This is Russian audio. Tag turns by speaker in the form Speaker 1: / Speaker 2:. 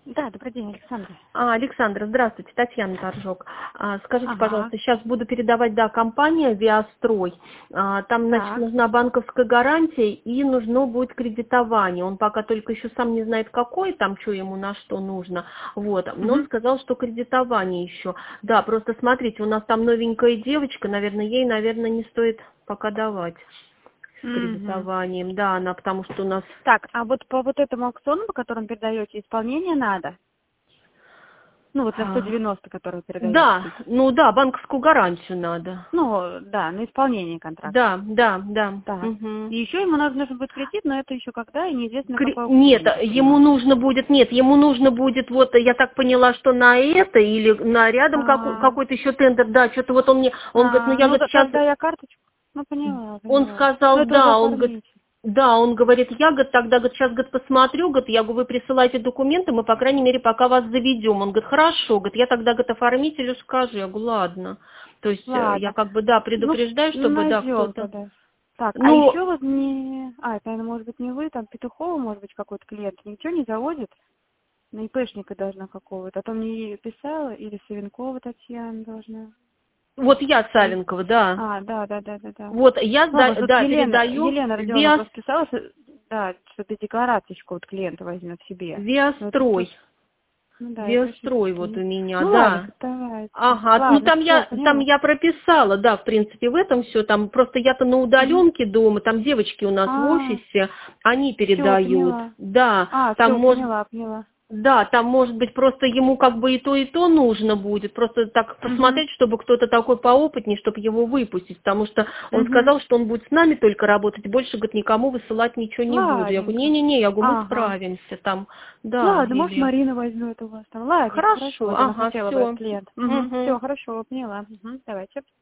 Speaker 1: Да, добрый день, Александра.
Speaker 2: Александра, здравствуйте, Татьяна Торжок. Скажите,
Speaker 1: Ага,
Speaker 2: пожалуйста, сейчас буду передавать, да, компания «Виастрой». Там, значит,
Speaker 1: так.
Speaker 2: нужна банковская гарантия и нужно будет кредитование. Он пока только еще сам не знает, какое там, что ему на что нужно. Вот. Но он
Speaker 1: Мгм.
Speaker 2: сказал, что кредитование еще. Да, просто смотрите, у нас там новенькая девочка, наверное, ей, наверное, не стоит пока давать с
Speaker 1: Мгм.
Speaker 2: кредитованием. Да, она, потому что у нас...
Speaker 1: Так, а вот по вот этому аукциону, по которому передаете, исполнение надо? Ну, вот на 190, который вы передаете
Speaker 2: Да,
Speaker 1: тикет.
Speaker 2: ну да, банковскую гарантию надо.
Speaker 1: Ну, да, на исполнение контракта.
Speaker 2: Да, да, да.
Speaker 1: Так.
Speaker 2: Мгм.
Speaker 1: И еще ему нужен будет кредит, но это еще когда, и неизвестно, на какой аукцион
Speaker 2: Нет,
Speaker 1: будет
Speaker 2: ему
Speaker 1: приниматься.
Speaker 2: нужно будет, вот я так поняла, что на это или на рядом
Speaker 1: А,
Speaker 2: какой-то еще тендер, да, что-то вот он говорит, ну я,
Speaker 1: ну,
Speaker 2: говорит, сейчас,
Speaker 1: тогда я карточку. Ну, поняла,
Speaker 2: он
Speaker 1: поняла. Ну,
Speaker 2: сказал,
Speaker 1: это уже
Speaker 2: да, он говорит,
Speaker 1: оформите.
Speaker 2: да, он говорит, я, говорит, тогда, говорит, сейчас, говорит, посмотрю, говорит, я говорю, вы присылайте документы, мы, по крайней мере, пока вас заведем. Он говорит, хорошо, говорит, я тогда, говорит, оформителю скажу. Я говорю, ладно. То есть я
Speaker 1: Ладно.
Speaker 2: как бы, да,
Speaker 1: Ну,
Speaker 2: предупреждаю, чтобы, да,
Speaker 1: найдем
Speaker 2: кто-то...
Speaker 1: тогда. Так, а
Speaker 2: Ну,
Speaker 1: еще вот мне... это, наверное, может быть, не вы, там, Петухова, может быть, какой-то клиент. Ничего не заводит? На ИПшника должна какого-то. А то мне писала, или Савенкова Татьяна должна.
Speaker 2: вот я
Speaker 1: Или...
Speaker 2: Савенкова, да.
Speaker 1: Да.
Speaker 2: Вот я,
Speaker 1: Ладно, тут
Speaker 2: да, передаю
Speaker 1: Елена Родионовна
Speaker 2: Виас,
Speaker 1: просто писала, да, что-то деклараточку вот клиента возьмет себе. Но тут
Speaker 2: Виастрой.
Speaker 1: тоже, ну да, ИПшник
Speaker 2: Виастрой
Speaker 1: все-таки
Speaker 2: вот у
Speaker 1: не...
Speaker 2: меня,
Speaker 1: Ну ладно,
Speaker 2: да.
Speaker 1: давайте.
Speaker 2: Ага, ну
Speaker 1: Ладно, все,
Speaker 2: там
Speaker 1: поняла.
Speaker 2: я прописала, да, в принципе, в этом все, там просто я-то на
Speaker 1: Угу.
Speaker 2: удаленке дома, там девочки у нас в офисе, они
Speaker 1: Все,
Speaker 2: передают,
Speaker 1: поняла.
Speaker 2: да, там
Speaker 1: Все,
Speaker 2: может,
Speaker 1: поняла.
Speaker 2: да, там может быть просто ему как бы и то нужно будет, просто так
Speaker 1: Угу.
Speaker 2: посмотреть, чтобы кто-то такой поопытнее, чтобы его выпустить, потому что он
Speaker 1: Угу.
Speaker 2: сказал, что он будет с нами только работать, больше, говорит, никому высылать ничего не буду. Я говорю,
Speaker 1: Ладненько.
Speaker 2: не-не-не, я говорю, мы
Speaker 1: Ага.
Speaker 2: справимся там, да,
Speaker 1: Ладно, может,
Speaker 2: или...
Speaker 1: Марина возьмет у вас там. Ладненько, хорошо.
Speaker 2: Хорошо,
Speaker 1: Вот она
Speaker 2: ага,
Speaker 1: хотела бы этот
Speaker 2: все.
Speaker 1: клиент. Угу. Все, хорошо, поняла. Угу. Давайте.